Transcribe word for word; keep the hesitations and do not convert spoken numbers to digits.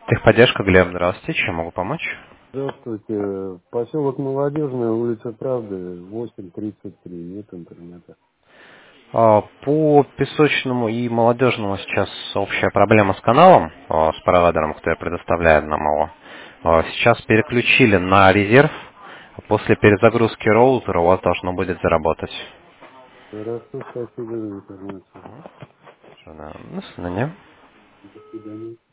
Техподдержка, Глеб, здравствуйте, чем могу помочь? Здравствуйте. Поселок Молодежная, улица Правды, восемь тридцать три. Нет интернета. А, По песочному и молодежному сейчас общая проблема с каналом, а, с провайдером, который предоставляет нам его. А, Сейчас переключили на резерв. После перезагрузки роутера у вас должно будет заработать. Хорошо, спасибо за информацию. Что, да, До свидания. До свидания.